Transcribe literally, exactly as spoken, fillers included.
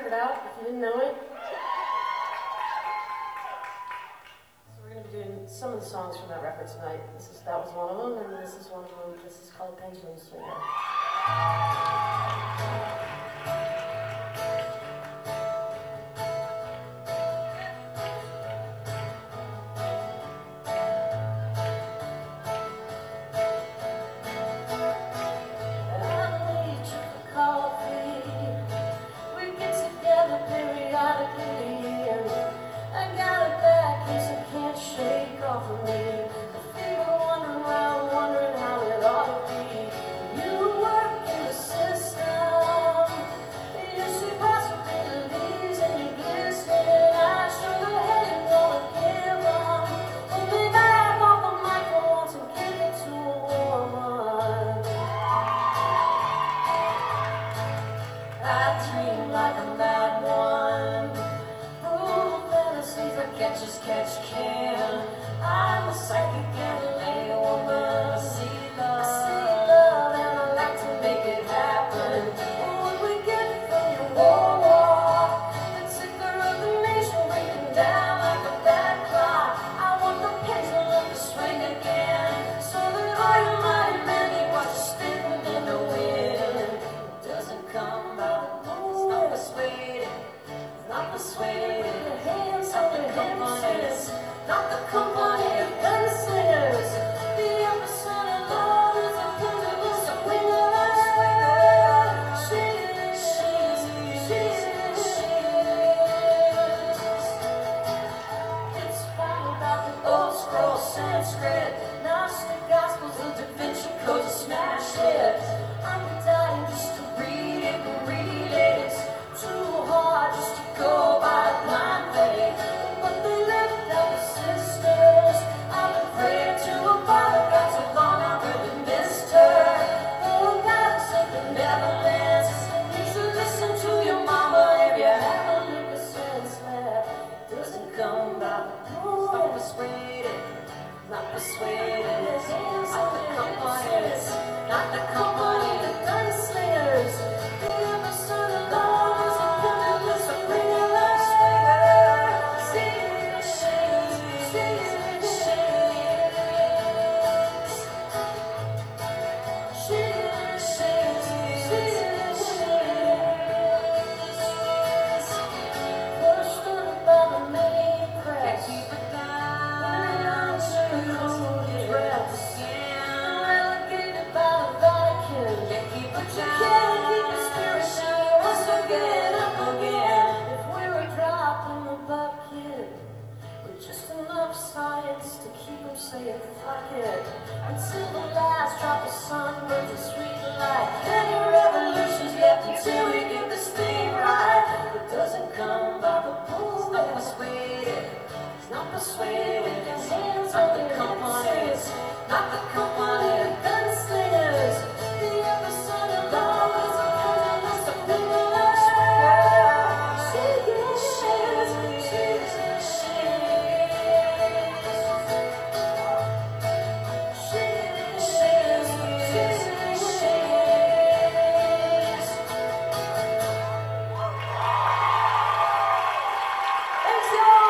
record out, if you didn't know it. So we're going to be doing some of the songs from that record tonight. This is, that was one of them, and this is one of them. This is called Pendulum Swinger. Just catch can. I'm a psychic and a lay woman. I see love, I see love, and I like to make it happen. When we get from your war walk, the ticker of the nation breaking down like a bad clock. I want the pendulum to swing again, so that all your mighty men watch you spinning in the wind. It doesn't come by the rules, not persuaded, not persuaded. Not the companies, not the company of gunslingers. The episode of love is a pendulum swinger. She, she, she, she. It's fine about the old scroll Sanskrit, Gnostic Gospels of Da Vinci Code to smash it. I'm dying just to read it and read it. It's too hard just to go by blind faith. Not persuaded, not the companies, not the company, the gunslingers. The episode of love is a pendulum swinger. See, she, she, she, she, she, she. Pushed under by the main press. Keep it down. Relegated by the Vatican. Can't keep a job. Can't keep the spirit shining once again, up again. If we were dropped in the bucket with just enough science to keep them saying fuck it, until the last drop of sun burns a sweet light. Any revolutions left until we get this thing right. It doesn't come by the rules, not persuaded. Not persuaded, hands on the companies, not the company of gunslingers. The episode of love is a pendulum swinger. She is, she is, she is, she is, she is, she is. Thanks, y'all.